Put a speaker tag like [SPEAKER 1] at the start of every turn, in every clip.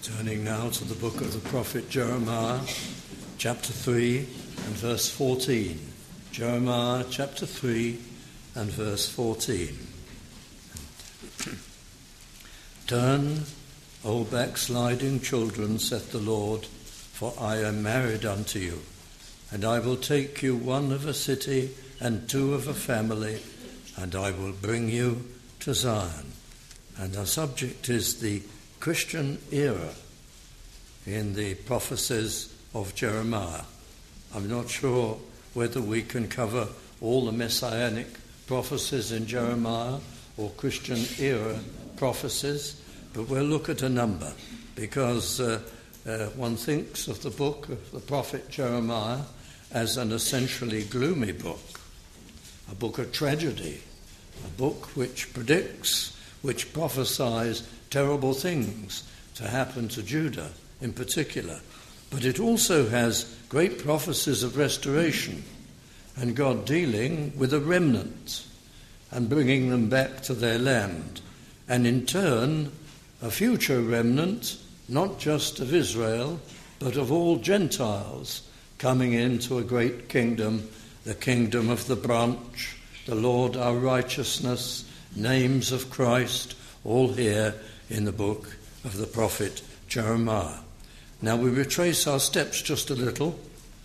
[SPEAKER 1] Turning now to the book of the prophet Jeremiah, chapter 3 and verse 14. Jeremiah chapter 3 and verse 14. Turn, O backsliding children, saith the Lord, for I am married unto you, and I will take you one of a city and two of a family, and I will bring you to Zion. And our subject is the Christian era in the prophecies of Jeremiah. I'm not sure whether we can cover all the messianic prophecies in Jeremiah or Christian era prophecies, but we'll look at a number because one thinks of the book of the prophet Jeremiah as an essentially gloomy book, a book of tragedy, a book which predicts, which prophesies terrible things to happen to Judah in particular. But it also has great prophecies of restoration and God dealing with a remnant and bringing them back to their land. And in turn, a future remnant, not just of Israel, but of all Gentiles, coming into a great kingdom, the kingdom of the branch, the Lord our righteousness, names of Christ, all here in the book of the prophet Jeremiah. Now we retrace our steps just a little.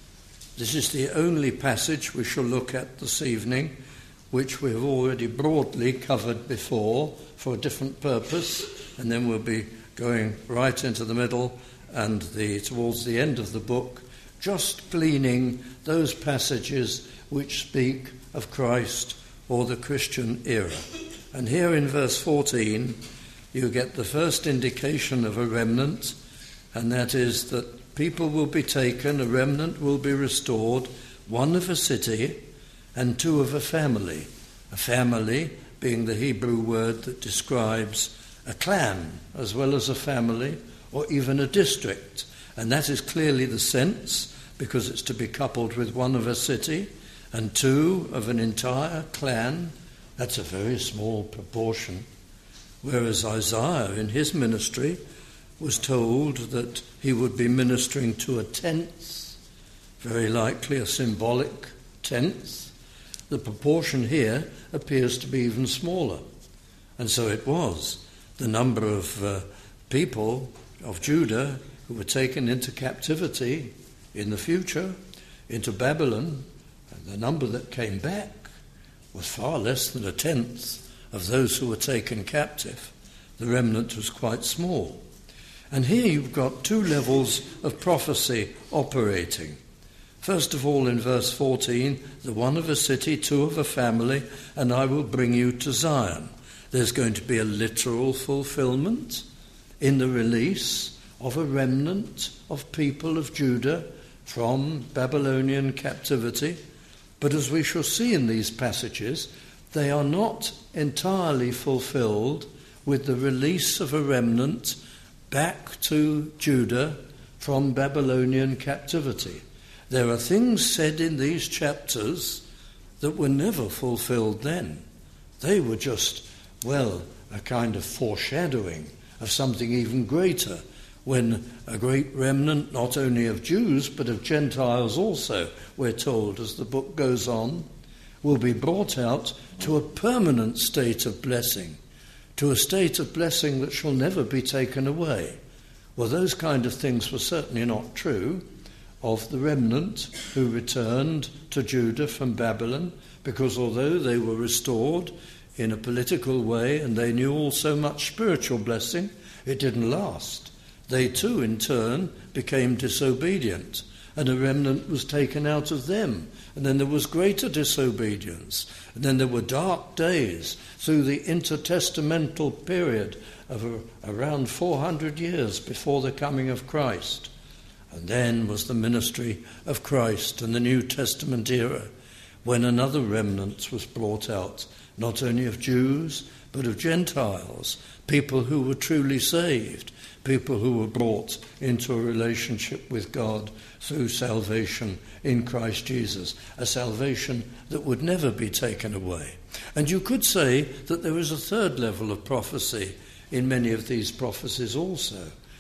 [SPEAKER 1] This is the only passage we shall look at this evening, which we have already broadly covered before for a different purpose, and then we'll be going right into the middle and towards the end of the book, just gleaning those passages which speak of Christ or the Christian era. And here in verse 14, you get the first indication of a remnant, and that is that people will be taken, a remnant will be restored, one of a city and two of a family. A family being the Hebrew word that describes a clan as well as a family or even a district. And that is clearly the sense, because it's to be coupled with one of a city and two of an entire clan. That's a very small proportion. Whereas Isaiah in his ministry was told that he would be ministering to a tenth, very likely a symbolic tenth. The proportion here appears to be even smaller. And so it was. The number of people of Judah who were taken into captivity in the future, into Babylon, and the number that came back was far less than a tenth of those who were taken captive. The remnant was quite small. And here you've got two levels of prophecy operating. First of all, in verse 14, the one of a city, two of a family, and I will bring you to Zion. There's going to be a literal fulfillment in the release of a remnant of people of Judah from Babylonian captivity. But as we shall see in these passages, they are not entirely fulfilled with the release of a remnant back to Judah from Babylonian captivity. There are things said in these chapters that were never fulfilled then. They were just, a kind of foreshadowing of something even greater, when a great remnant, not only of Jews, but of Gentiles also, we're told as the book goes on, will be brought out to a permanent state of blessing, to a state of blessing that shall never be taken away. Well, those kind of things were certainly not true of the remnant who returned to Judah from Babylon, because although they were restored in a political way and they knew also much spiritual blessing, it didn't last. They too, in turn, became disobedient, and a remnant was taken out of them. And then there was greater disobedience. And then there were dark days through the intertestamental period of around 400 years before the coming of Christ. And then was the ministry of Christ and the New Testament era, when another remnant was brought out, not only of Jews, but of Gentiles, people who were truly saved, people who were brought into a relationship with God through salvation in Christ Jesus, a salvation that would never be taken away. And you could say that there is a third level of prophecy in many of these prophecies also,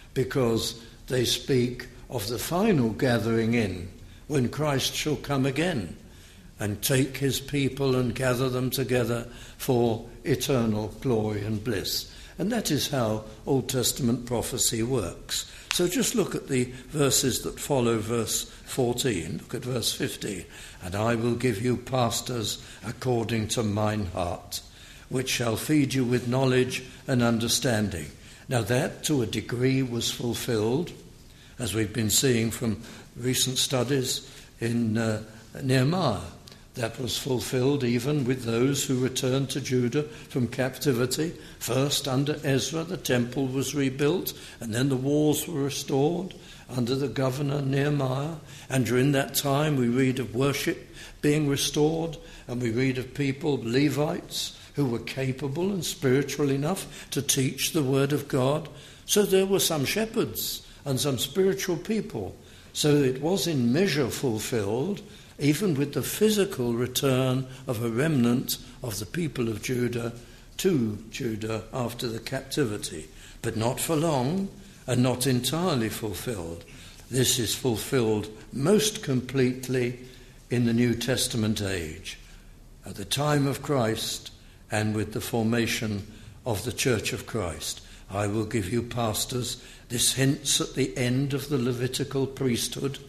[SPEAKER 1] because they speak of the final gathering in, when Christ shall come again and take his people and gather them together for eternal glory and bliss. And that is how Old Testament prophecy works. So just look at the verses that follow verse 14. Look at verse 15. And I will give you pastors according to mine heart, which shall feed you with knowledge and understanding. Now that, to a degree, was fulfilled, as we've been seeing from recent studies in Nehemiah. That was fulfilled even with those who returned to Judah from captivity. First, under Ezra, the temple was rebuilt, and then the walls were restored under the governor Nehemiah. And during that time, we read of worship being restored, and we read of people, Levites, who were capable and spiritual enough to teach the word of God. So there were some shepherds and some spiritual people. So it was in measure fulfilled, even with the physical return of a remnant of the people of Judah to Judah after the captivity, but not for long and not entirely fulfilled. This is fulfilled most completely in the New Testament age, at the time of Christ and with the formation of the Church of Christ. I will give you pastors. This hints at the end of the Levitical priesthood.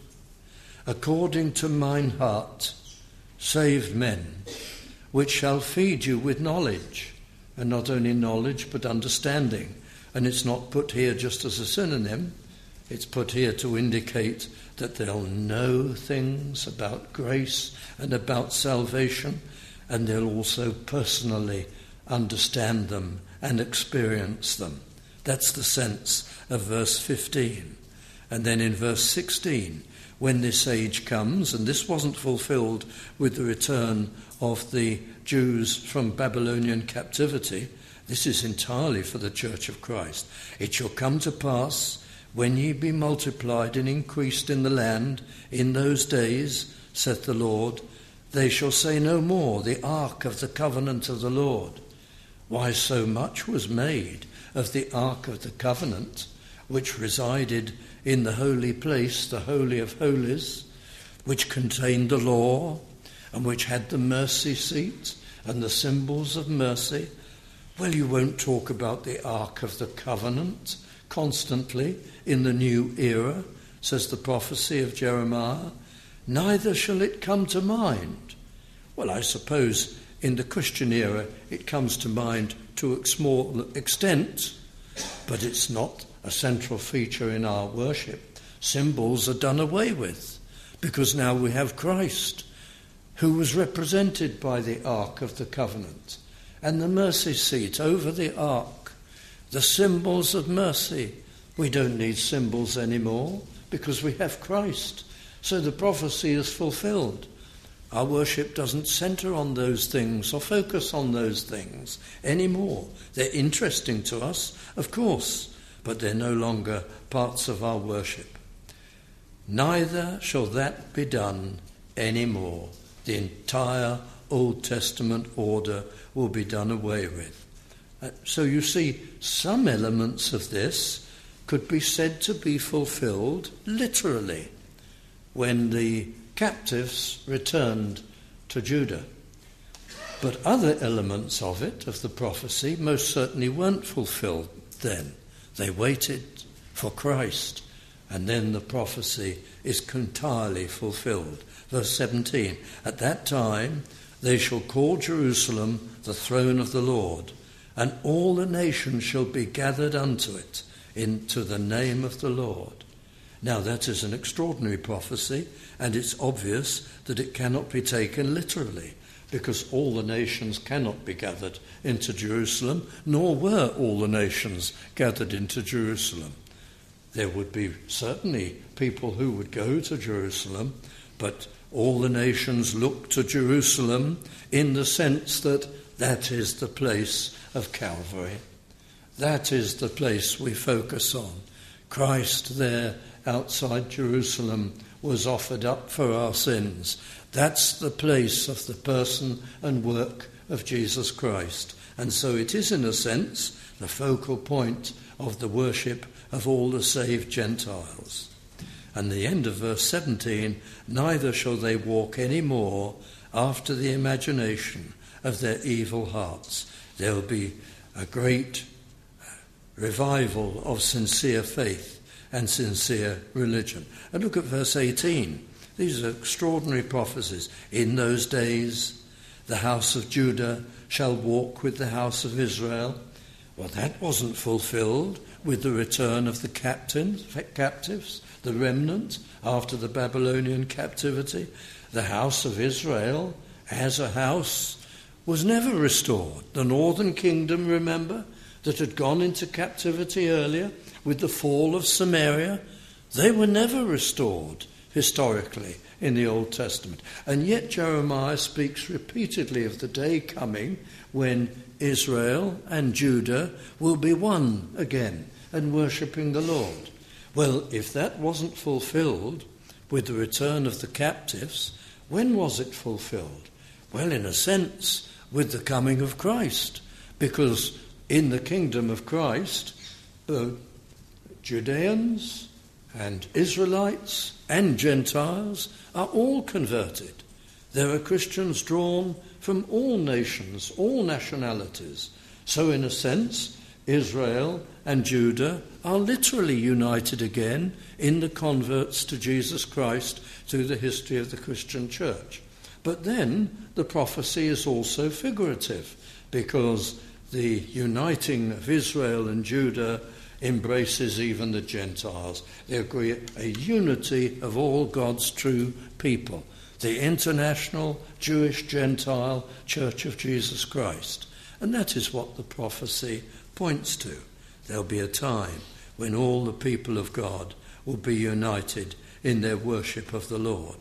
[SPEAKER 1] According to mine heart, saved men, which shall feed you with knowledge, and not only knowledge but understanding. And it's not put here just as a synonym, it's put here to indicate that they'll know things about grace and about salvation, and they'll also personally understand them and experience them. That's the sense of verse 15. And then in verse 16, when this age comes, and this wasn't fulfilled with the return of the Jews from Babylonian captivity, this is entirely for the Church of Christ. It shall come to pass, when ye be multiplied and increased in the land, in those days, saith the Lord, they shall say no more, the ark of the covenant of the Lord. Why, so much was made of the ark of the covenant, which resided in the holy place, the Holy of Holies, which contained the law, and which had the mercy seat and the symbols of mercy. Well, you won't talk about the Ark of the Covenant constantly in the new era, says the prophecy of Jeremiah. Neither shall it come to mind. Well, I suppose in the Christian era it comes to mind to a small extent, but it's not a central feature in our worship. Symbols are done away with, because now we have Christ, who was represented by the Ark of the Covenant, and the mercy seat over the Ark, the symbols of mercy. We don't need symbols anymore, because we have Christ. So the prophecy is fulfilled. Our worship doesn't centre on those things or focus on those things anymore. They're interesting to us, of course, but they're no longer parts of our worship. Neither shall that be done anymore. The entire Old Testament order will be done away with. So you see, some elements of this could be said to be fulfilled literally when the captives returned to Judah. But other elements of it, of the prophecy, most certainly weren't fulfilled then. They waited for Christ, and then the prophecy is entirely fulfilled. Verse 17, at that time they shall call Jerusalem the throne of the Lord, and all the nations shall be gathered unto it, into the name of the Lord. Now that is an extraordinary prophecy, and it's obvious that it cannot be taken literally, because all the nations cannot be gathered into Jerusalem, nor were all the nations gathered into Jerusalem. There would be certainly people who would go to Jerusalem, but all the nations look to Jerusalem in the sense that that is the place of Calvary. That is the place we focus on. Christ there outside Jerusalem was offered up for our sins. That's the place of the person and work of Jesus Christ. And so it is, in a sense, the focal point of the worship of all the saved Gentiles. And the end of verse 17, neither shall they walk any more after the imagination of their evil hearts. There will be a great revival of sincere faith and sincere religion. And look at verse 18. These are extraordinary prophecies. In those days, the house of Judah shall walk with the house of Israel. Well, that wasn't fulfilled with the return of the captives, the remnant after the Babylonian captivity. The house of Israel as a house was never restored. The northern kingdom, remember, that had gone into captivity earlier with the fall of Samaria, they were never restored historically in the Old Testament. And yet Jeremiah speaks repeatedly of the day coming when Israel and Judah will be one again and worshipping the Lord. Well, if that wasn't fulfilled with the return of the captives, when was it fulfilled? Well, in a sense, with the coming of Christ, because in the kingdom of Christ, Judeans and Israelites and Gentiles are all converted. There are Christians drawn from all nations, all nationalities. So in a sense, Israel and Judah are literally united again in the converts to Jesus Christ through the history of the Christian church. But then the prophecy is also figurative, because the uniting of Israel and Judah embraces even the Gentiles. They agree a unity of all God's true people, the international Jewish Gentile Church of Jesus Christ. And that is what the prophecy points to. There'll be a time when all the people of God will be united in their worship of the Lord.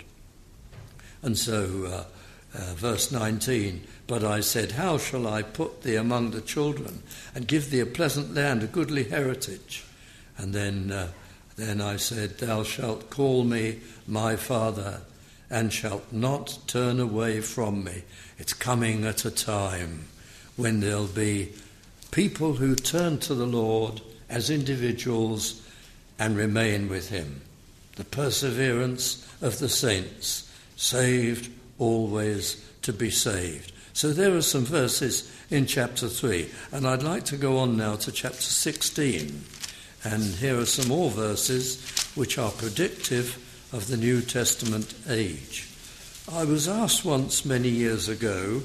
[SPEAKER 1] And so, verse 19, but I said, how shall I put thee among the children and give thee a pleasant land, a goodly heritage? And then I said, thou shalt call me my father and shalt not turn away from me. It's coming at a time when there'll be people who turn to the Lord as individuals and remain with him. The perseverance of the saints, saved always to be saved. So there are some verses in chapter 3, and I'd like to go on now to chapter 16. And here are some more verses which are predictive of the New Testament age. I was asked once many years ago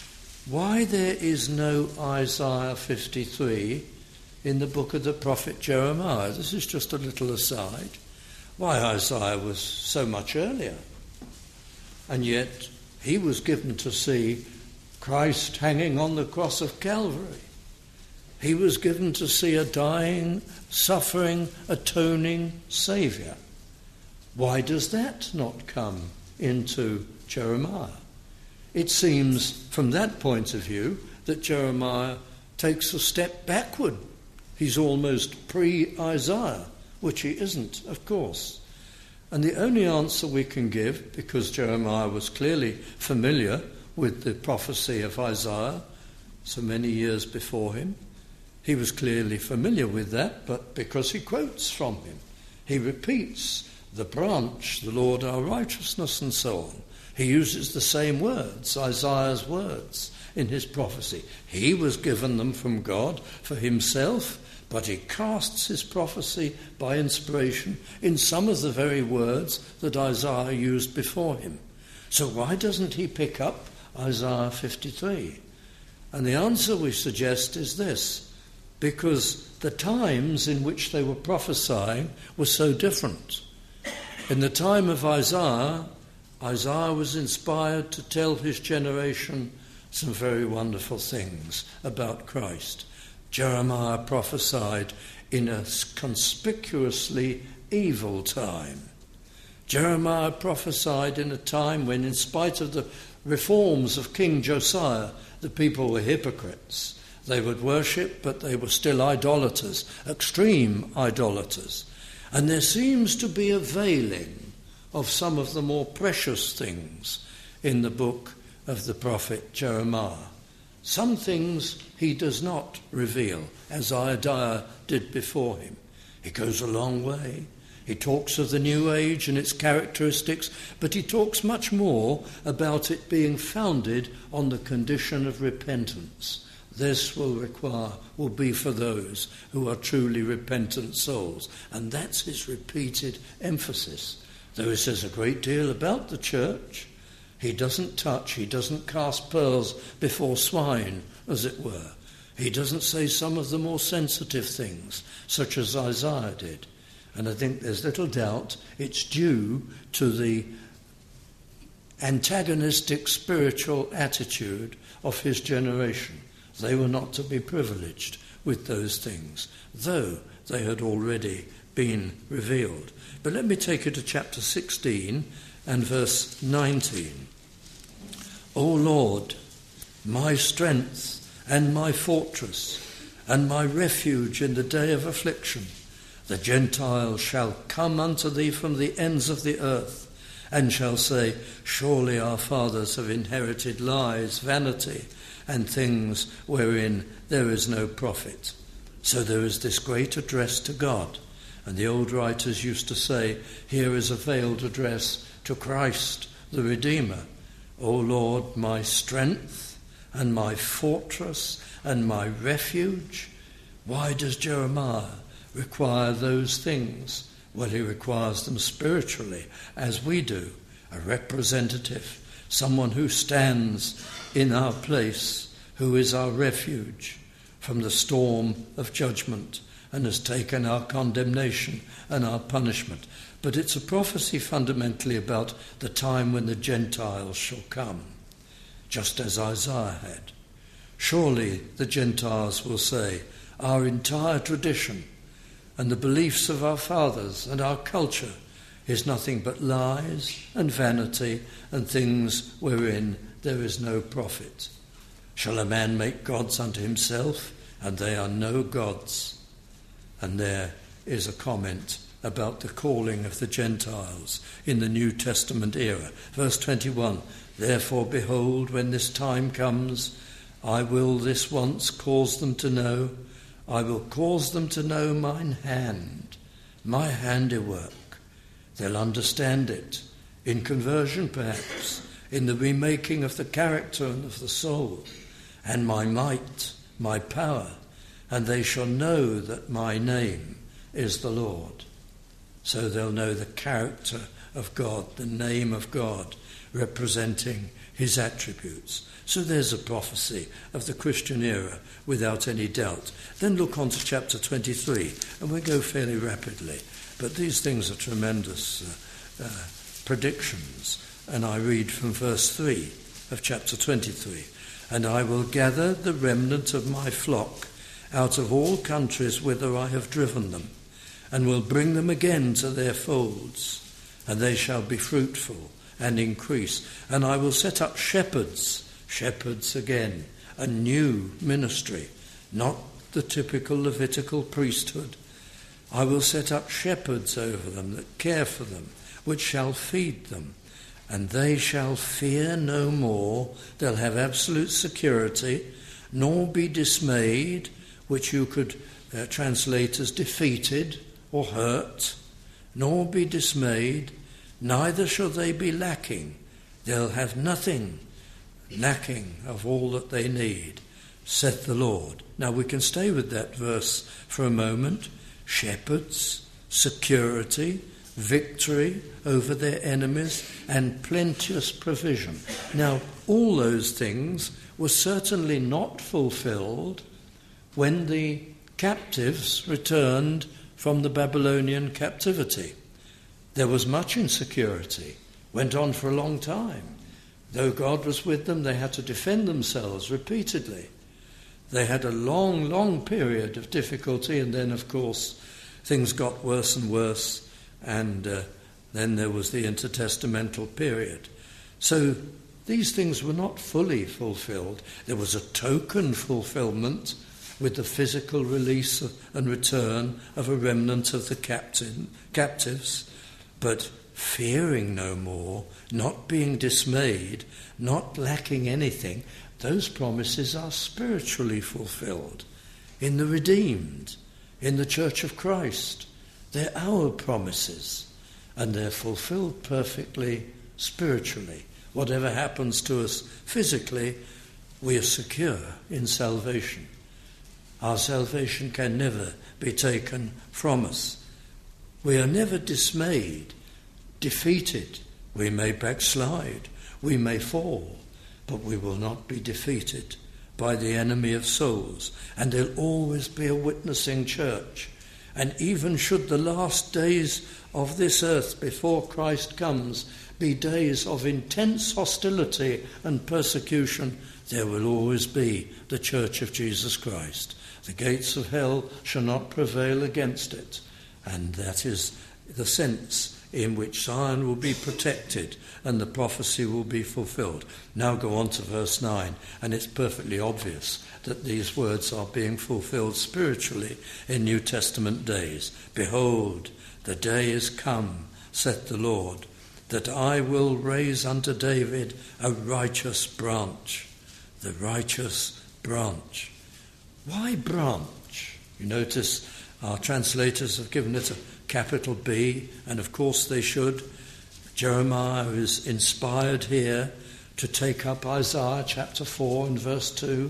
[SPEAKER 1] why there is no Isaiah 53 in the book of the prophet Jeremiah. This is just a little aside. Why Isaiah was so much earlier. And yet he was given to see Christ hanging on the cross of Calvary. He was given to see a dying, suffering, atoning Saviour. Why does that not come into Jeremiah? It seems from that point of view that Jeremiah takes a step backward. He's almost pre-Isaiah, which he isn't, of course. And the only answer we can give, because Jeremiah was clearly familiar with the prophecy of Isaiah so many years before him, he was clearly familiar with that, but because he quotes from him, he repeats the branch, the Lord our righteousness, and so on. He uses the same words, Isaiah's words, in his prophecy. He was given them from God for himself, but he casts his prophecy by inspiration in some of the very words that Isaiah used before him. So why doesn't he pick up Isaiah 53? And the answer we suggest is this: because the times in which they were prophesying were so different. In the time of Isaiah, Isaiah was inspired to tell his generation some very wonderful things about Christ. Jeremiah prophesied in a conspicuously evil time. Jeremiah prophesied in a time when, in spite of the reforms of King Josiah, the people were hypocrites. They would worship, but they were still idolaters, extreme idolaters. And there seems to be a veiling of some of the more precious things in the book of the prophet Jeremiah. Some things he does not reveal, as Isaiah did before him. He goes a long way. He talks of the new age and its characteristics, but he talks much more about it being founded on the condition of repentance. This will be for those who are truly repentant souls. And that's his repeated emphasis. Though he says a great deal about the church, he doesn't cast pearls before swine, as it were. He doesn't say some of the more sensitive things, such as Isaiah did. And I think there's little doubt it's due to the antagonistic spiritual attitude of his generation. They were not to be privileged with those things, though they had already been revealed. But let me take you to chapter 16 and verse 19. O Lord, my strength and my fortress and my refuge in the day of affliction, the Gentiles shall come unto thee from the ends of the earth, and shall say, surely our fathers have inherited lies, vanity, and things wherein there is no profit. So there is this great address to God. And the old writers used to say, here is a veiled address to Christ, the Redeemer. O Lord, my strength and my fortress and my refuge. Why does Jeremiah require those things? Well, he requires them spiritually, as we do. A representative, someone who stands in our place, who is our refuge from the storm of judgment and has taken our condemnation and our punishment. But it's a prophecy fundamentally about the time when the Gentiles shall come, just as Isaiah had. Surely the Gentiles will say, our entire tradition and the beliefs of our fathers and our culture is nothing but lies and vanity and things wherein there is no profit. Shall a man make gods unto himself? And they are no gods. And there is a comment about the calling of the Gentiles in the New Testament era. Verse 21, therefore, behold, when this time comes, I will this once cause them to know, I will cause them to know mine hand, my handiwork. They'll understand it in conversion, perhaps, in the remaking of the character and of the soul, and my might, my power, and they shall know that my name is the Lord. So they'll know the character of God, the name of God, representing his attributes. So there's a prophecy of the Christian era without any doubt. Then look on to chapter 23, and we go fairly rapidly. But these things are tremendous predictions. And I read from verse 3 of chapter 23. And I will gather the remnant of my flock out of all countries whither I have driven them, and will bring them again to their folds, and they shall be fruitful and increase. And I will set up shepherds again, a new ministry, not the typical Levitical priesthood. I will set up shepherds over them that care for them, which shall feed them, and they shall fear no more. They'll have absolute security, nor be dismayed, which you could translate as defeated or hurt, nor be dismayed, neither shall they be lacking. They'll have nothing lacking of all that they need, saith the Lord. Now we can stay with that verse for a moment. Shepherds, security, victory over their enemies, and plenteous provision. Now, all those things were certainly not fulfilled when the captives returned from the Babylonian captivity. There was much insecurity, went on for a long time. Though God was with them, they had to defend themselves repeatedly. They had a long, long period of difficulty, and then, of course, things got worse and worse, and then there was the intertestamental period. So these things were not fully fulfilled. There was a token fulfillment with the physical release and return of a remnant of the captives, but fearing no more, not being dismayed, not lacking anything, those promises are spiritually fulfilled in the redeemed, in the Church of Christ. They're our promises, and they're fulfilled perfectly spiritually. Whatever happens to us physically, we are secure in salvation. Our salvation can never be taken from us. We are never dismayed, defeated. We may backslide, we may fall, but we will not be defeated by the enemy of souls. And there'll always be a witnessing church. And even should the last days of this earth before Christ comes be days of intense hostility and persecution, there will always be the Church of Jesus Christ. The gates of hell shall not prevail against it. And that is the sense in which Zion will be protected and the prophecy will be fulfilled. Now go on to verse 9, and it's perfectly obvious that these words are being fulfilled spiritually in New Testament days. Behold, the day is come, saith the Lord, that I will raise unto David a righteous branch. The righteous branch. Why branch? You notice our translators have given it a capital B, and of course they should. Jeremiah is inspired here to take up Isaiah chapter 4 and verse 2.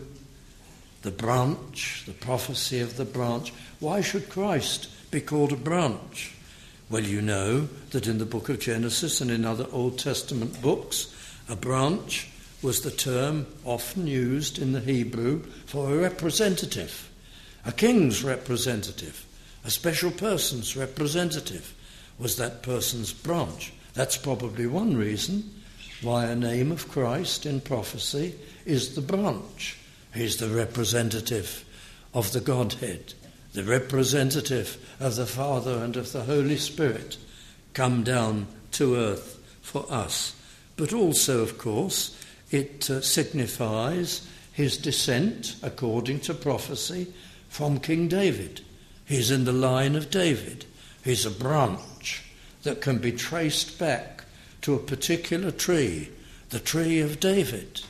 [SPEAKER 1] The branch, the prophecy of the branch. Why should Christ be called a branch? Well, you know that in the book of Genesis and in other Old Testament books, a branch was the term often used in the Hebrew for a representative, a king's representative, a special person's representative was that person's branch. That's probably one reason why a name of Christ in prophecy is the branch. He's the representative of the Godhead, the representative of the Father and of the Holy Spirit, come down to earth for us. But also, of course, it signifies his descent, according to prophecy, from King David. He's in the line of David. He's a branch that can be traced back to a particular tree, the tree of David.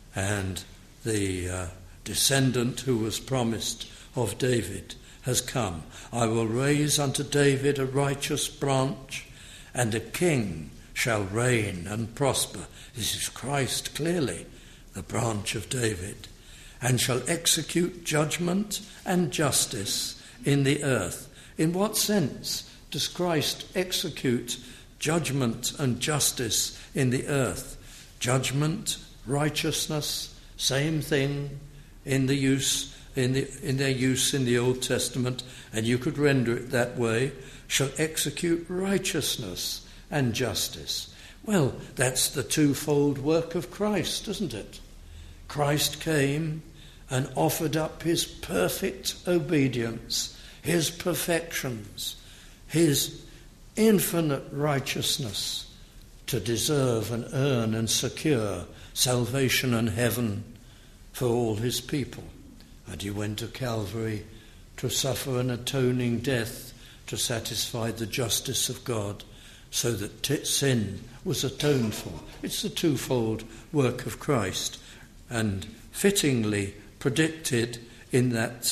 [SPEAKER 1] And the descendant who was promised of David has come. I will raise unto David a righteous branch, and a king shall reign and prosper. This is Christ, clearly, the branch of David, and shall execute judgment and justice in the earth. In what sense does Christ execute judgment and justice in the earth? Judgment, righteousness, same thing in the use in their use in the Old Testament, and you could render it that way, shall execute righteousness and justice. Well, that's the twofold work of Christ, isn't it? Christ came and offered up his perfect obedience, his perfections, his infinite righteousness to deserve and earn and secure salvation and heaven for all his people. And he went to Calvary to suffer an atoning death to satisfy the justice of God, so that sin was atoned for. It's the twofold work of Christ, and fittingly predicted in that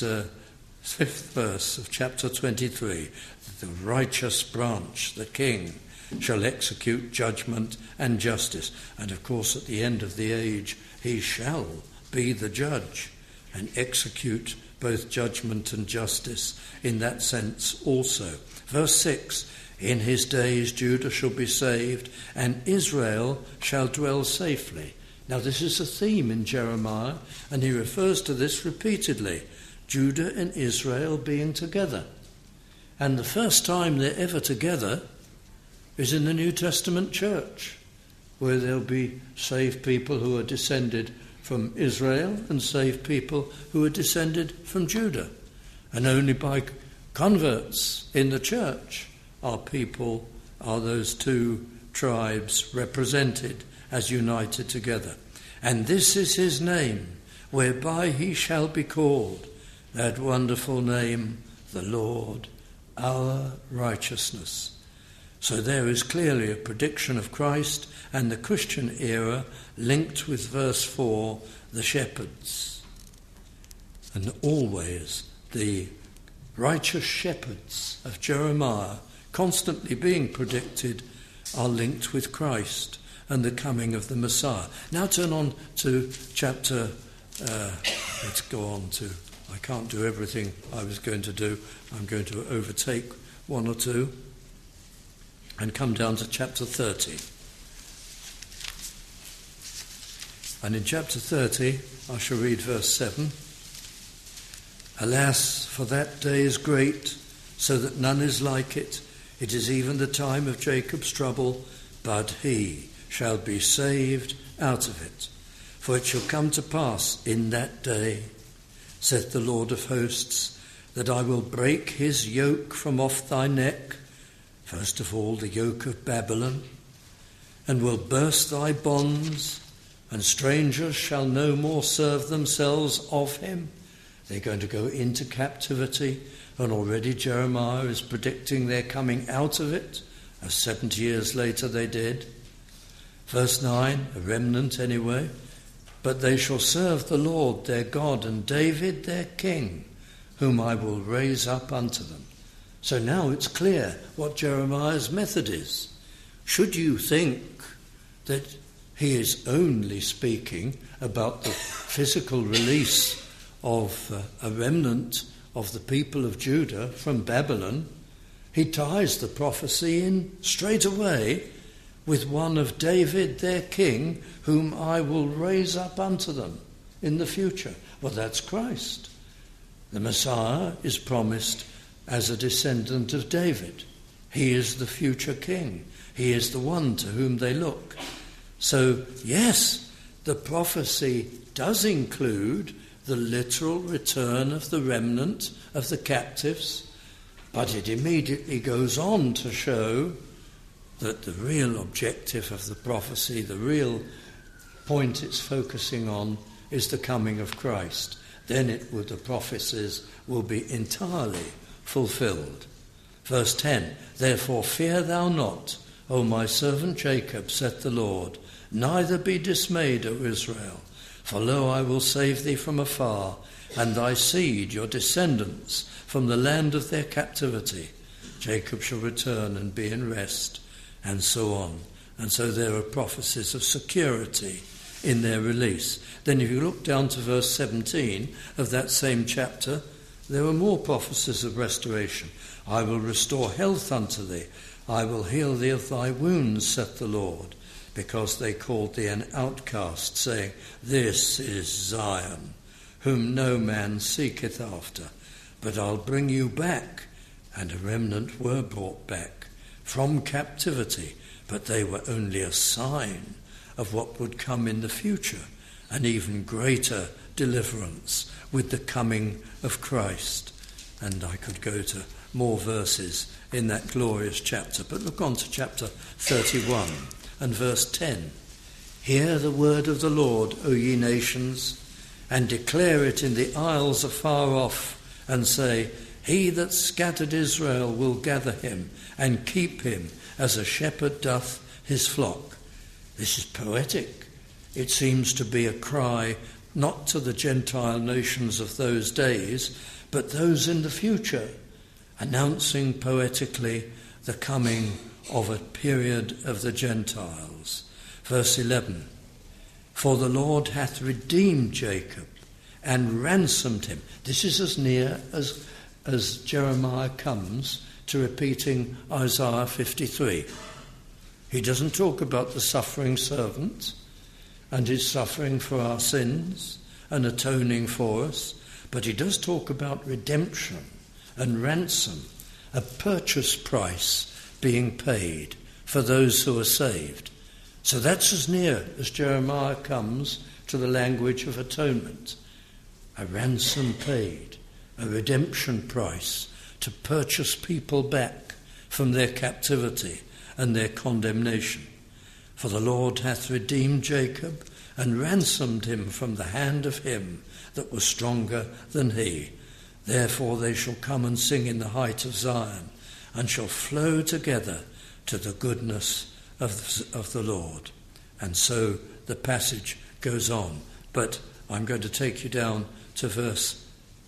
[SPEAKER 1] 5th verse of chapter 23, the righteous branch, the king, shall execute judgment and justice. And of course at the end of the age he shall be the judge and execute both judgment and justice in that sense also. Verse 6, in his days Judah shall be saved, and Israel shall dwell safely. Now this is a theme in Jeremiah, and he refers to this repeatedly, Judah and Israel being together. And the first time they're ever together is in the New Testament church, where there'll be saved people who are descended from Israel and saved people who are descended from Judah. And only by converts in the church are those two tribes represented as united together. And this is his name, whereby he shall be called, that wonderful name, the Lord, our righteousness. So there is clearly a prediction of Christ and the Christian era linked with verse 4, the shepherds. And always the righteous shepherds of Jeremiah, constantly being predicted, are linked with Christ and the coming of the Messiah. Now turn on to chapter, let's go on to, I can't do everything I was going to do. I'm going to overtake one or two and come down to chapter 30. And in chapter 30, I shall read verse 7. Alas, for that day is great, so that none is like it. It is even the time of Jacob's trouble, but he shall be saved out of it. For it shall come to pass in that day, saith the Lord of hosts, that I will break his yoke from off thy neck, first of all the yoke of Babylon, and will burst thy bonds, and strangers shall no more serve themselves of him. They're going to go into captivity, and already Jeremiah is predicting their coming out of it, as 70 years later they did. Verse 9, a remnant anyway. But they shall serve the Lord their God and David their king, whom I will raise up unto them. So now it's clear what Jeremiah's method is. Should you think that he is only speaking about the physical release of a remnant of the people of Judah from Babylon, he ties the prophecy in straight away with one of David their king, whom I will raise up unto them in the future. Well, that's Christ. The Messiah is promised as a descendant of David. He is the future king. He is the one to whom they look. So, yes, the prophecy does include the literal return of the remnant of the captives, but it immediately goes on to show that the real objective of the prophecy, the real point it's focusing on, is the coming of Christ. Then the prophecies will be entirely fulfilled. Verse 10, therefore fear thou not, O my servant Jacob, saith the Lord, neither be dismayed, O Israel. For lo, I will save thee from afar, and thy seed, your descendants, from the land of their captivity. Jacob shall return and be in rest, and so on. And so there are prophecies of security in their release. Then if you look down to verse 17 of that same chapter, there are more prophecies of restoration. I will restore health unto thee. I will heal thee of thy wounds, saith the Lord, because they called thee an outcast, saying, this is Zion, whom no man seeketh after. But I'll bring you back. And a remnant were brought back from captivity, but they were only a sign of what would come in the future, an even greater deliverance with the coming of Christ. And I could go to more verses in that glorious chapter, but look on to chapter 31 and verse 10. Hear the word of the Lord, O ye nations, and declare it in the isles afar off, and say, he that scattered Israel will gather him, and keep him as a shepherd doth his flock. This is poetic. It seems to be a cry not to the Gentile nations of those days, but those in the future, announcing poetically the coming of a period of the Gentiles. Verse 11, for the Lord hath redeemed Jacob and ransomed him. This is as near as Jeremiah comes to repeating Isaiah 53. He doesn't talk about the suffering servant and his suffering for our sins and atoning for us, but he does talk about redemption and ransom, a purchase price being paid for those who are saved. So that's as near as Jeremiah comes to the language of atonement. A ransom paid, a redemption price to purchase people back from their captivity and their condemnation. For the Lord hath redeemed Jacob and ransomed him from the hand of him that was stronger than he. Therefore they shall come and sing in the height of Zion, and shall flow together to the goodness of the Lord. And so the passage goes on. But I'm going to take you down to verse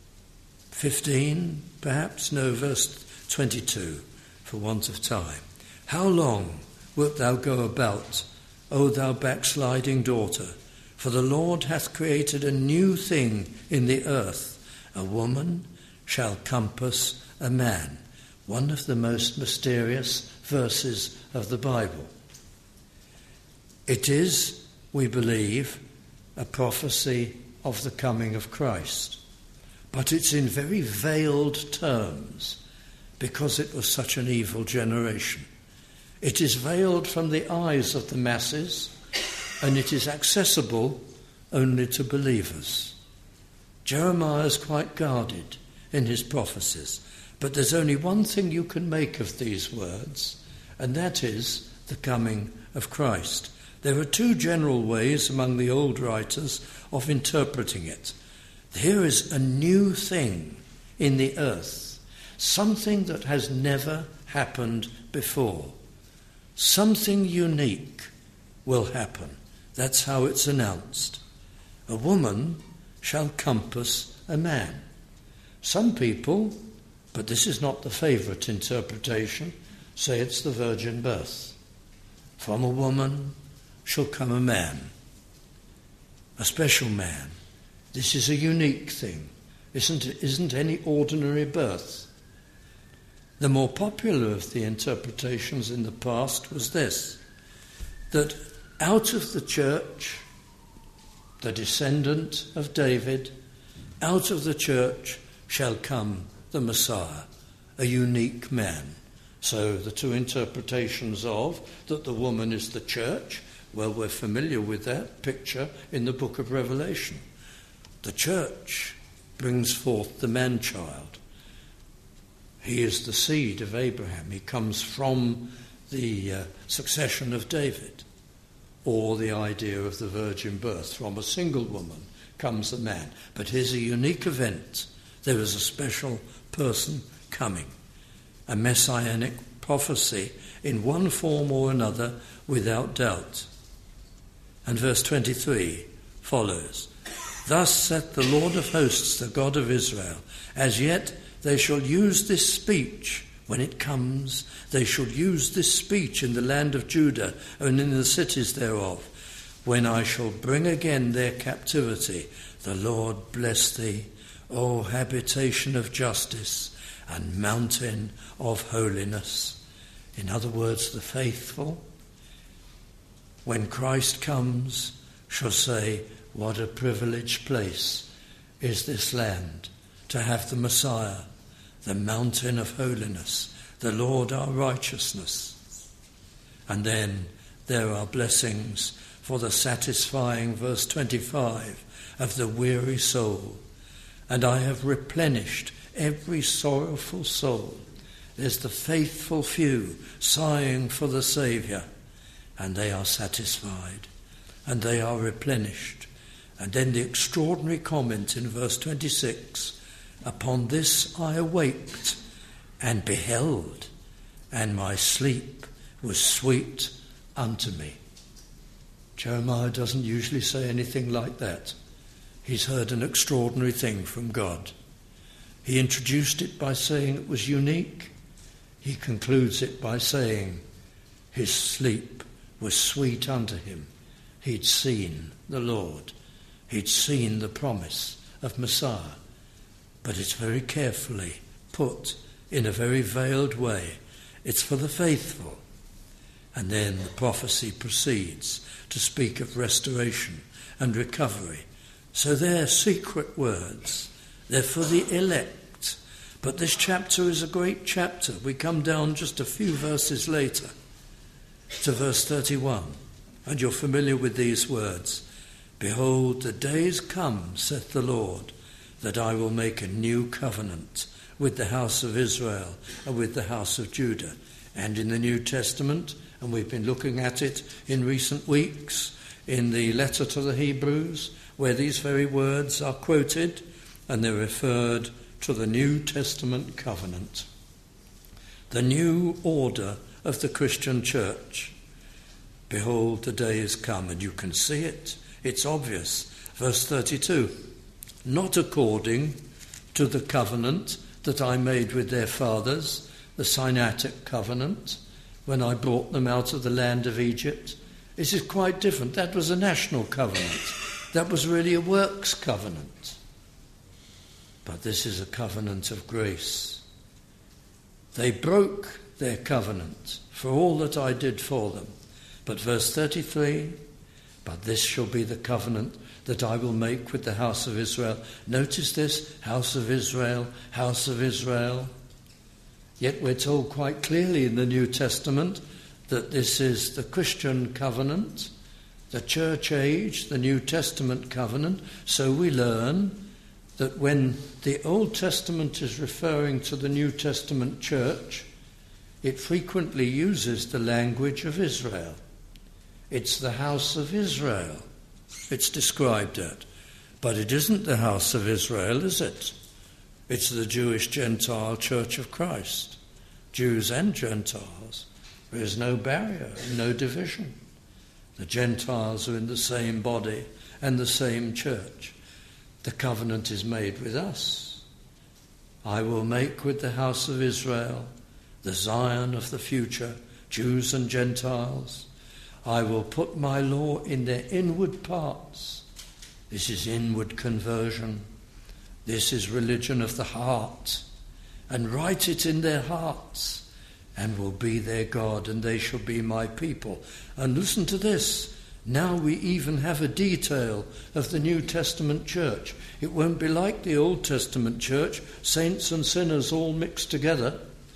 [SPEAKER 1] 15, perhaps? No, verse 22, for want of time. How long wilt thou go about, O thou backsliding daughter? For the Lord hath created a new thing in the earth. A woman shall compass a man. One of the most mysterious verses of the Bible. It is, we believe, a prophecy of the coming of Christ. But it's in very veiled terms because it was such an evil generation. It is veiled from the eyes of the masses, and it is accessible only to believers. Jeremiah is quite guarded in his prophecies, but there's only one thing you can make of these words, and that is the coming of Christ. There are two general ways among the old writers of interpreting it. Here is a new thing in the earth, something that has never happened before. Something unique will happen. That's how it's announced. A woman shall compass a man. Some people, but this is not the favourite interpretation, say it's the virgin birth. From a woman shall come a man, a special man. This is a unique thing. Isn't any ordinary birth. The more popular of the interpretations in the past was this, that out of the church, the descendant of David, out of the church shall come the Messiah, a unique man. So the two interpretations of that the woman is the church, well, we're familiar with that picture in the book of Revelation. The church brings forth the man-child. He is the seed of Abraham. He comes from the succession of David. Or the idea of the virgin birth. From a single woman comes a man. But here's a unique event. There is a special person coming. A messianic prophecy in one form or another without doubt. And verse 23 follows. Thus saith the Lord of hosts, the God of Israel, as yet they shall use this speech. When it comes, they shall use this speech in the land of Judah and in the cities thereof. When I shall bring again their captivity, the Lord bless thee, O habitation of justice and mountain of holiness. In other words, the faithful, when Christ comes, shall say, what a privileged place is this land to have the Messiah, the mountain of holiness, the Lord our righteousness. And then there are blessings for the satisfying, verse 25, of the weary soul. And I have replenished every sorrowful soul. There's the faithful few sighing for the Saviour, and they are satisfied, and they are replenished. And then the extraordinary comment in verse 26, upon this I awaked and beheld, and my sleep was sweet unto me. Jeremiah doesn't usually say anything like that. He's heard an extraordinary thing from God. He introduced it by saying it was unique. He concludes it by saying his sleep was sweet unto him. He'd seen the Lord. He'd seen the promise of Messiah. But it's very carefully put in a very veiled way. It's for the faithful. And then the prophecy proceeds to speak of restoration and recovery. So they're secret words. They're for the elect. But this chapter is a great chapter. We come down just a few verses later to verse 31. And you're familiar with these words. Behold, the days come, saith the Lord, that I will make a new covenant with the house of Israel and with the house of Judah. And in the New Testament, and we've been looking at it in recent weeks, in the letter to the Hebrews, where these very words are quoted, and they're referred to the New Testament covenant. The new order of the Christian church. Behold, the day is come, and you can see it. It's obvious. Verse 32, not according to the covenant that I made with their fathers, the Sinaitic covenant, when I brought them out of the land of Egypt. This is quite different. That was a national covenant. That was really a works covenant. But this is a covenant of grace. They broke their covenant for all that I did for them. But verse 33, but this shall be the covenant that I will make with the house of Israel. Notice this, house of Israel, house of Israel. Yet we're told quite clearly in the New Testament that this is the Christian covenant, the church age, the New Testament covenant. So we learn that when the Old Testament is referring to the New Testament church, it frequently uses the language of Israel. It's the house of Israel it's described at. But it isn't the house of Israel, is it? It's the Jewish Gentile Church of Christ. Jews and Gentiles. There is no barrier, no division. The Gentiles are in the same body and the same church. The covenant is made with us. I will make with the house of Israel, the Zion of the future, Jews and Gentiles. I will put my law in their inward parts. This is inward conversion. This is religion of the heart. And write it in their hearts, and will be their God, and they shall be my people. And listen to this. Now we even have a detail of the New Testament church. It won't be like the Old Testament church, saints and sinners all mixed together.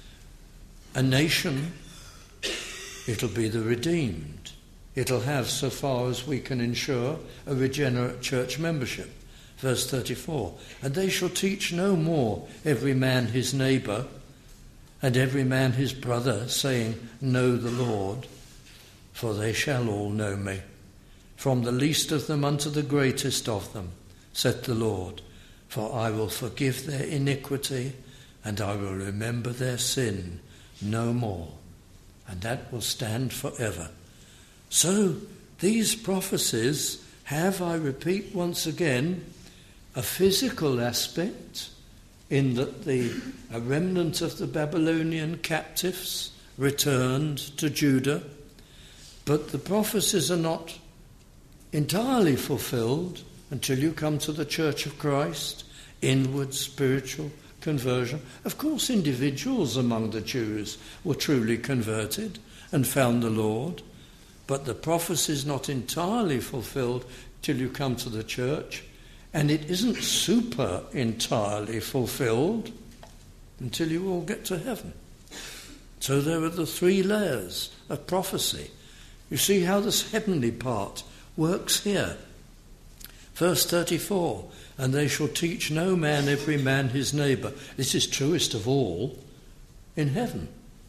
[SPEAKER 1] A nation, it'll be the redeemed. It'll have, so far as we can ensure, a regenerate church membership. Verse 34, and they shall teach no more every man his neighbour and every man his brother, saying, know the Lord, for they shall all know me, from the least of them unto the greatest of them, saith the Lord, for I will forgive their iniquity, and I will remember their sin no more, and that will stand forever. So these prophecies have, I repeat once again, a physical aspect in that a remnant of the Babylonian captives returned to Judah, but the prophecies are not entirely fulfilled until you come to the Church of Christ, inward spiritual conversion. Of course, individuals among the Jews were truly converted and found the Lord, but the prophecy is not entirely fulfilled till you come to the church, and it isn't super entirely fulfilled until you all get to heaven. So there are the three layers of prophecy. You see how this heavenly part works here. Verse 34, and they shall teach no man every man his neighbour. This is truest of all in heaven.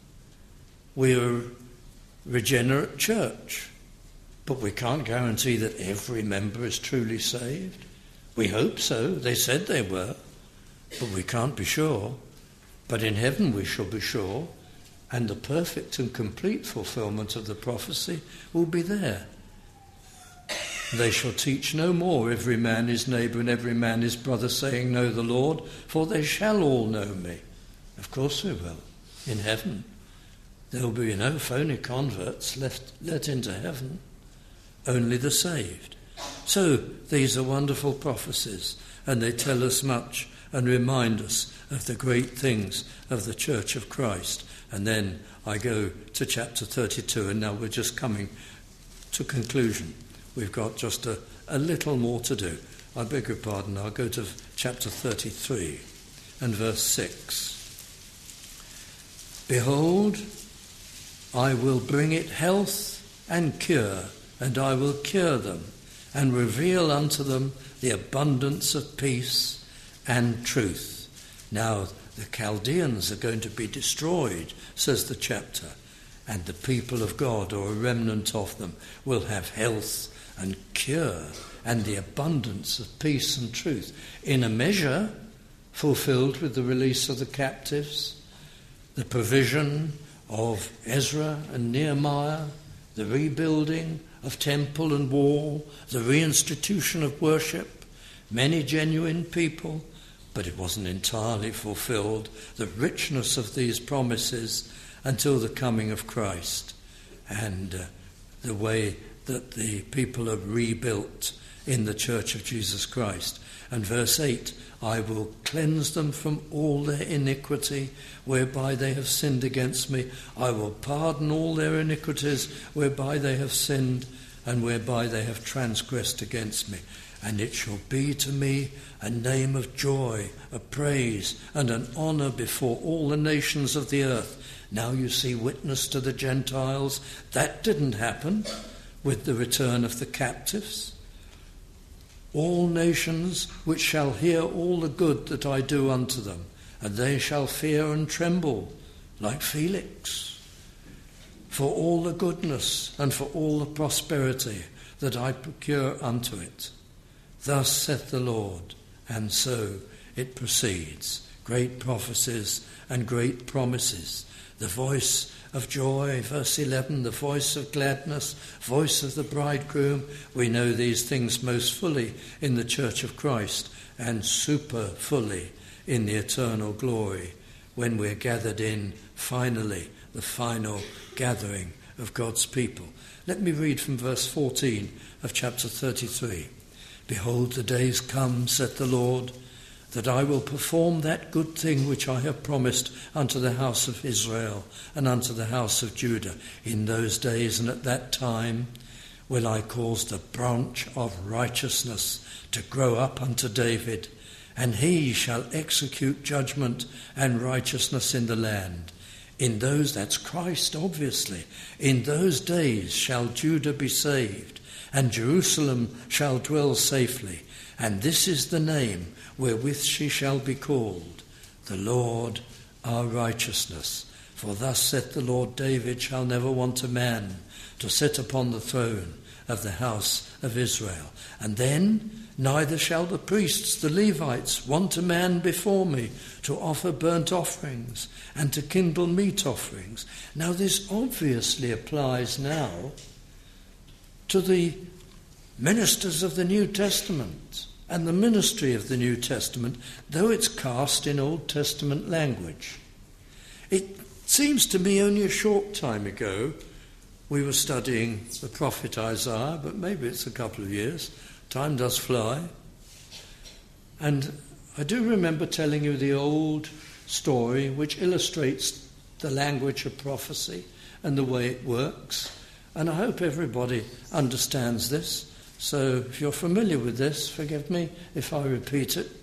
[SPEAKER 1] We are a regenerate church, but we can't guarantee that every member is truly saved. We hope so. They said they were, but we can't be sure. But in heaven we shall be sure, and the perfect and complete fulfilment of the prophecy will be there. They shall teach no more every man his neighbour and every man his brother, saying, know the Lord, for they shall all know me. Of course we will. In heaven there will be no phony converts let into heaven, only the saved. So these are wonderful prophecies, and they tell us much and remind us of the great things of the Church of Christ. And then I go to chapter 32, and now we're just coming to conclusion. We've got just a little more to do. I beg your pardon, I'll go to chapter 33 and verse 6. Behold, I will bring it health and cure, and I will cure them, and reveal unto them the abundance of peace and truth. Now, the Chaldeans are going to be destroyed, says the chapter, and the people of God, or a remnant of them, will have health and cure and the abundance of peace and truth, in a measure fulfilled with the release of the captives, the provision of Ezra and Nehemiah, the rebuilding of temple and wall, the reinstitution of worship, many genuine people, but it wasn't entirely fulfilled, the richness of these promises, until the coming of Christ and the way that the people are rebuilt in the Church of Jesus Christ. And verse 8, I will cleanse them from all their iniquity whereby they have sinned against me. I will pardon all their iniquities whereby they have sinned and whereby they have transgressed against me. And it shall be to me a name of joy, a praise, and an honour before all the nations of the earth. Now you see witness to the Gentiles. That didn't happen with the return of the captives. All nations which shall hear all the good that I do unto them, and they shall fear and tremble like Felix, for all the goodness and for all the prosperity that I procure unto it. Thus saith the Lord, and so it proceeds. Great prophecies and great promises. The voice of joy, verse 11, the voice of gladness, voice of the bridegroom. We know these things most fully in the Church of Christ and super fully in the eternal glory when we're gathered in, finally, the final gathering of God's people. Let me read from verse 14 of chapter 33. Behold, the days come, saith the Lord, that I will perform that good thing which I have promised unto the house of Israel and unto the house of Judah. In those days and at that time will I cause the branch of righteousness to grow up unto David, and he shall execute judgment and righteousness in the land. In those, that's Christ obviously, in those days shall Judah be saved, and Jerusalem shall dwell safely. And this is the name wherewith she shall be called, the Lord our righteousness. For thus saith the Lord, David shall never want a man to sit upon the throne of the house of Israel. And then neither shall the priests, the Levites, want a man before me to offer burnt offerings and to kindle meat offerings. Now this obviously applies now to the ministers of the New Testament and the ministry of the New Testament, though it's cast in Old Testament language. It seems to me only a short time ago we were studying the prophet Isaiah, but maybe it's a couple of years. Time does fly. And I do remember telling you the old story which illustrates the language of prophecy and the way it works. And I hope everybody understands this. So if you're familiar with this, forgive me if I repeat it.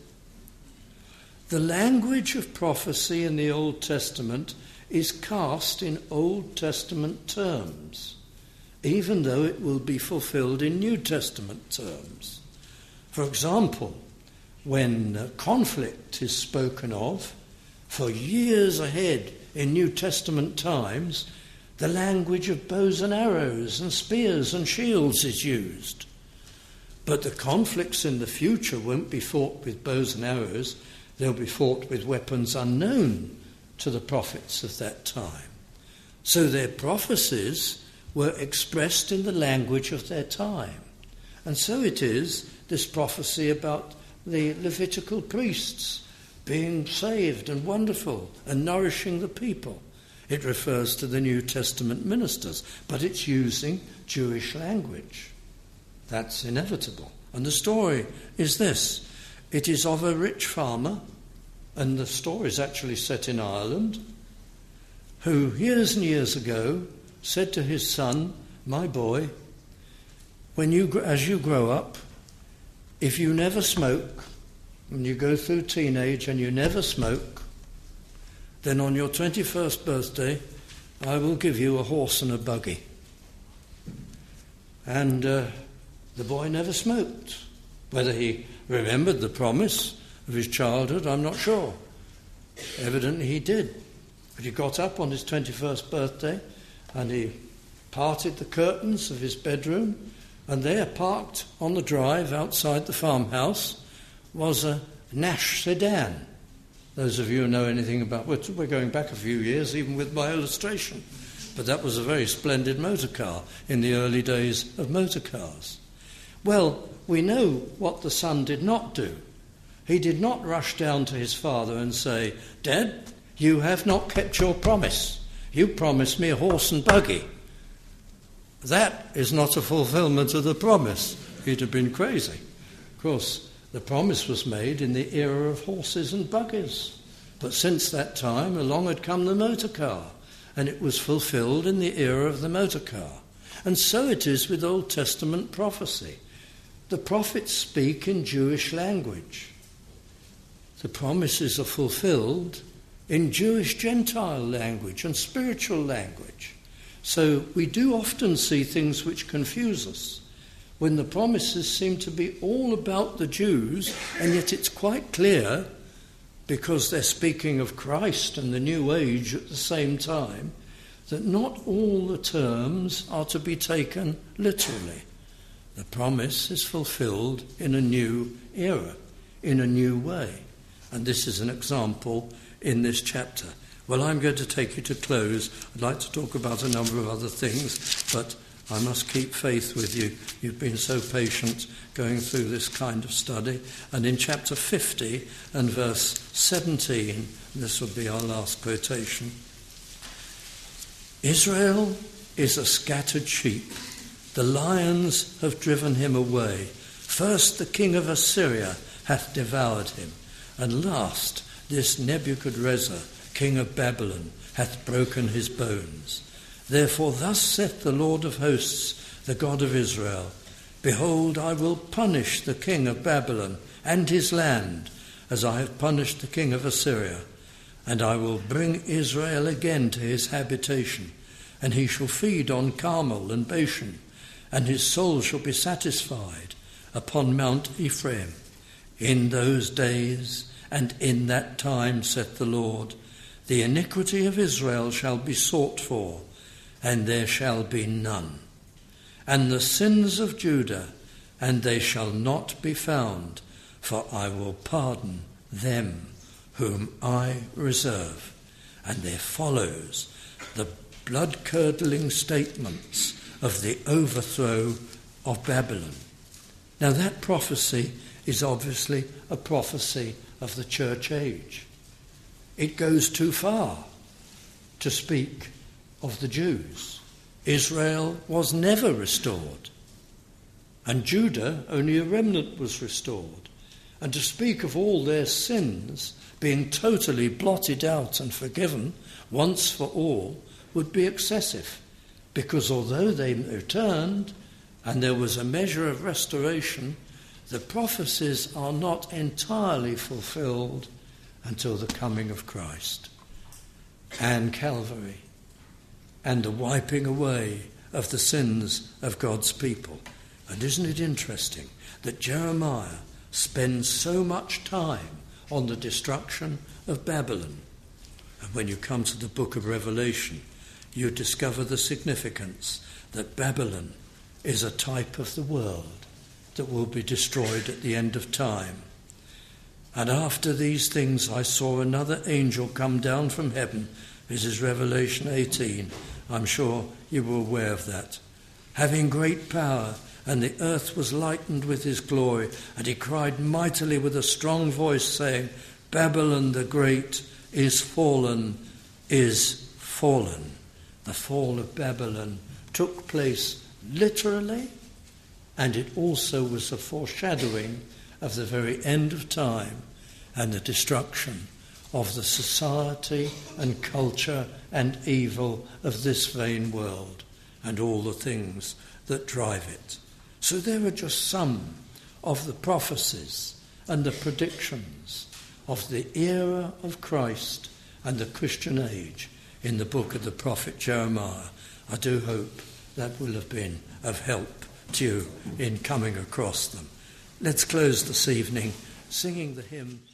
[SPEAKER 1] The language of prophecy in the Old Testament is cast in Old Testament terms, even though it will be fulfilled in New Testament terms. For example, when conflict is spoken of for years ahead in New Testament times, the language of bows and arrows and spears and shields is used. But the conflicts in the future won't be fought with bows and arrows. They'll be fought with weapons unknown to the prophets of that time. So their prophecies were expressed in the language of their time. And so it is, this prophecy about the Levitical priests being saved and wonderful and nourishing the people. It refers to the New Testament ministers, but it's using Jewish language. That's inevitable. And the story is this. It is of a rich farmer, and the story is actually set in Ireland, who years and years ago said to his son, my boy, as you grow up, if you never smoke, and you go through teenage and you never smoke, then on your 21st birthday, I will give you a horse and a buggy. And the boy never smoked. Whether he remembered the promise of his childhood, I'm not sure. Evidently he did. But he got up on his 21st birthday and he parted the curtains of his bedroom, and there, parked on the drive outside the farmhouse, was a Nash sedan. Those of you who know anything about, we're going back a few years even with my illustration, but that was a very splendid motor car in the early days of motor cars. Well, we know what the son did not do. He did not rush down to his father and say, "Dad, you have not kept your promise. You promised me a horse and buggy." That is not a fulfillment of the promise. He'd have been crazy. Of course, the promise was made in the era of horses and buggies. But since that time, along had come the motor car, and it was fulfilled in the era of the motor car. And so it is with Old Testament prophecy. The prophets speak in Jewish language. The promises are fulfilled in Jewish Gentile language and spiritual language. So we do often see things which confuse us, when the promises seem to be all about the Jews, and yet it's quite clear, because they're speaking of Christ and the new age at the same time, that not all the terms are to be taken literally. The promise is fulfilled in a new era, in a new way. And this is an example in this chapter. Well, I'm going to take you to close. I'd like to talk about a number of other things, but I must keep faith with you. You've been so patient going through this kind of study. And in chapter 50 and verse 17, this will be our last quotation. Israel is a scattered sheep. The lions have driven him away. First the king of Assyria hath devoured him, and last this Nebuchadrezzar, king of Babylon, hath broken his bones. Therefore thus saith the Lord of hosts, the God of Israel, Behold, I will punish the king of Babylon and his land, as I have punished the king of Assyria, and I will bring Israel again to his habitation, and he shall feed on Carmel and Bashan, and his soul shall be satisfied upon Mount Ephraim. In those days and in that time, saith the Lord, the iniquity of Israel shall be sought for, and there shall be none. And the sins of Judah, and they shall not be found, for I will pardon them whom I reserve. And there follows the blood-curdling statements of the overthrow of Babylon. Now that prophecy is obviously a prophecy of the church age. It goes too far to speak of the Jews. Israel was never restored, and Judah, only a remnant was restored. And to speak of all their sins being totally blotted out and forgiven once for all would be excessive, because although they returned and there was a measure of restoration, the prophecies are not entirely fulfilled until the coming of Christ and Calvary and the wiping away of the sins of God's people. And isn't it interesting that Jeremiah spends so much time on the destruction of Babylon? And when you come to the book of Revelation, you discover the significance that Babylon is a type of the world that will be destroyed at the end of time. And after these things I saw another angel come down from heaven. This is Revelation 18. I'm sure you were aware of that. Having great power, and the earth was lightened with his glory. And he cried mightily with a strong voice, saying, Babylon the great is fallen, is fallen. The fall of Babylon took place literally, and it also was a foreshadowing of the very end of time and the destruction of the society and culture and evil of this vain world and all the things that drive it. So there are just some of the prophecies and the predictions of the era of Christ and the Christian age in the book of the prophet Jeremiah. I do hope that will have been of help to you in coming across them. Let's close this evening singing the hymn